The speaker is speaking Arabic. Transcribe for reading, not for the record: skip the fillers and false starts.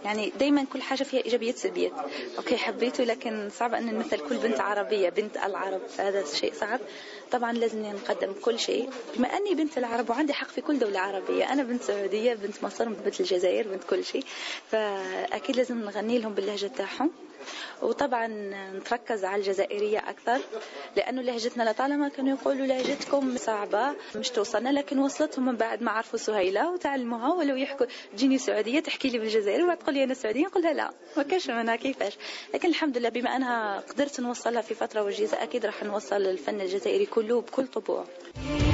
يعني دايما كل حاجة فيها إيجابيات سلبيات. أوكي حبيته، لكن صعب أن نمثل كل بنت عربية بنت العرب، فهذا شيء صعب. طبعا لازم نقدم كل شيء بما أني بنت العرب وعندي حق في كل دولة عربية. أنا بنت سعودية، بنت مصر، بنت الجزائر، بنت كل شيء، فأكيد لازم نغني لهم باللهجة تاعهم. وطبعا نتركز على الجزائرية أكثر، لأنه لهجتنا لطالما كانوا يقولوا لهجتكم صعبة مش توصلنا، لكن وصلتهم من بعد ما عرفوا سهيلة وتعلموها. ولو يحكوا تجيني سعودية تحكي لي بالجزائر وبعد تقول لي أنا سعودية، نقولها لا ما كاش منها كيفاش. لكن الحمد لله بما أنها قدرت نوصلها في فترة وجيزة، أكيد راح نوصل الفن الجزائري كله بكل طبوع.